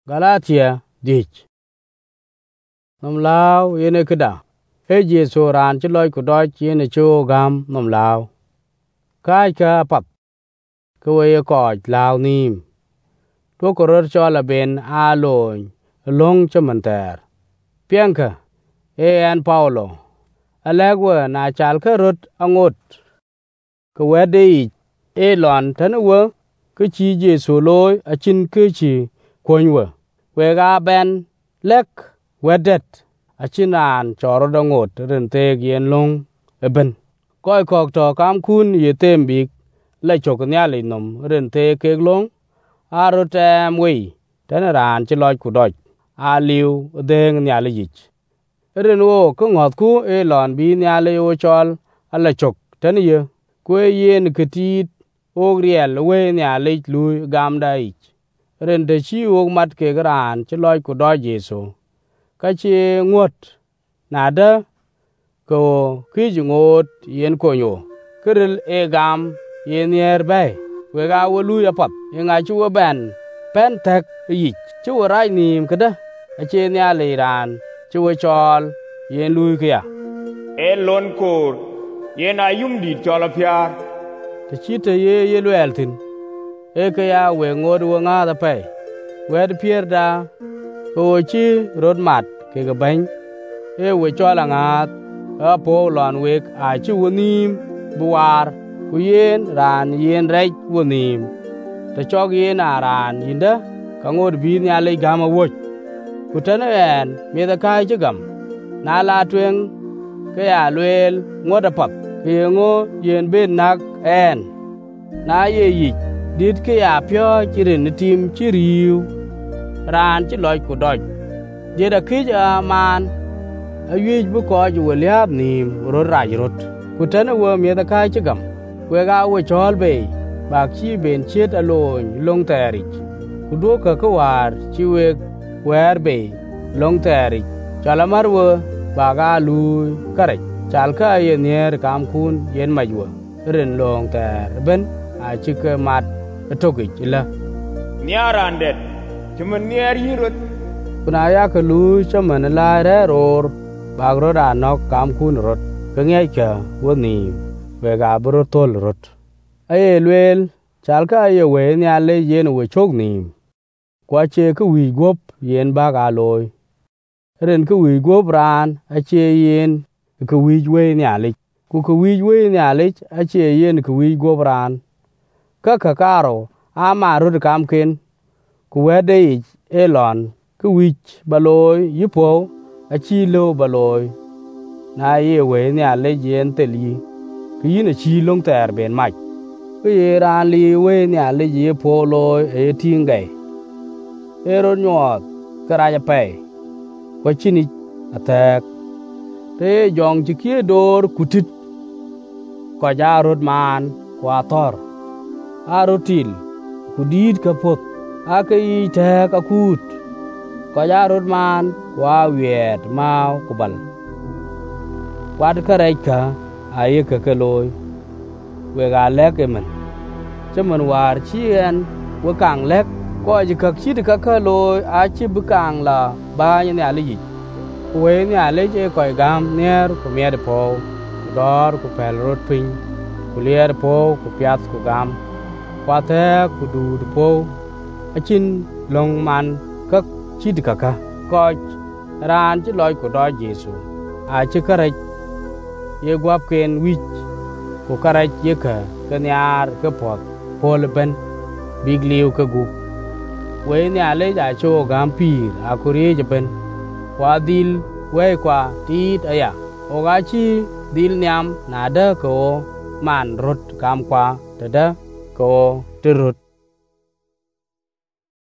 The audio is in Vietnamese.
Galatia dich. Nom lao yene kida. E Jesu ran ci loy ku doj yene cho gam nom lao. Kai ka pap. Ka weye koj lao nim. To ko ror cho la ben a loñ long cho manter. Pianka e an Paulo. Alagwa na chal ka rot angot. Ka wede ich e lon tanwa ka chi Jesu loy a chin ka chi kwonywa. Wega ben lek wedet a chin an choro dangot rente gien long eben. Koi kok to kam kun ye tembik la chok nyali nom rente kek long. Aro tem wei tena ran chi loj ku doj. A liu deng nyali yich. Ren wo ko ngot ku e lon bi nyali o chol ala chok tena ye. Kwe yen ketit og riel we nyali lui gam da ich. Rente chi og mat ke gran chi loj ku doj Jesu. Ka chi ngot nada ko kij ngot yen konyo. Kiril e gam yen yer bay. Wega wo lui apap. Yenga chi wo ben pen tek yich. Chi wo rai nim kada. Ache nyali ran chi wo chol yen lui kya. E lon kor yen ayum dit chol apyar. Ta chi ta ye luel tin. E kaya we ngod wo nga da pay. Wed pier da ko chi rod mat ke ga bany. E we chola ngat a po lon wek a chi wo nim buar ku yen ran yen rej wo nim. Ta chog yen a ran yinda ka ngod bi nyali gama woch. Ku tana en mi da kai chi gam. Na la twen ke ya luel ngod apap. Ke ngo yen ben nak en. Na ye yich dit ke ya pyo chirin tim chiriu. Ran chi loj ku doj. Jeda kij a man. A yuej bu ko ju liab nim rod raj rot. Ku tana wo mi da kai chi gam. Wega wo chol be. Bak chi ben chet alony long terich. Ku do ka war chi weg wer be long terich. Chalamar wo baga lui karech. Chal ka ye nier kam kun yen majwa. Rin long ter ben a chike mat tokich ila. Niarandet. Chuman nier yirot. Kuna ya ka lui chaman la re ror. Bag rod a nok kam kun rot. Ka ngay ka wani wega bro tol rot. Aye luel chal ka ye we nyale yen we chok nim. Kwa che ka wi gop yen baga loy. Ren ka wi gop ran a che yen ka wi we nyale. Ku ka wi we nyale a che yen ka wi gop ran. Ka karo a ma rod kam ken. Ku wede ich elon ka wich baloy yipo a chi lo baloy. Na ye we nyale yen teli. Ka yin a chi long ter ben mach. Ka ye ran li we nyale ye po loy e tingay. Ero nyot ka raja pay. Kwa chini atek. Te jong chikie dor kutit. Kwa ja rod man kwa tor. Arotil kudid ka pot. Aka yi tek akut. Kwa ja rod man kwa wiet mau kubal. Kwad ka rejka aye ka kaloy. Wega lek emen. Chaman war chien wakang lek. Ko ji kak chi de ka loy a chi bukang la ba ni ali yi. We ni ali je ko gam ner ko me de po. Dor ko pel rot pin. Ku lier po ku piat ku gam. Kwa te ku du de po. A chin long man kak chi de ka. Ko ran chi loy ku do Jesu. A chi ka rej ye gwap ken wich. Ku ka rej ye ka nyar ka pot. Pol ben big liu ka gu. We ni ale ja cho gam pir a kurie japen. Kwa dil we kwa tit aya. Oga chi dil nyam nada ko man rot kam kwa tada ko tirut.